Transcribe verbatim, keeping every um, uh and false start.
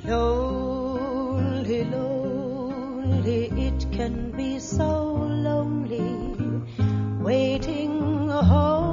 Lonely, lonely, it can be so lonely, waiting home.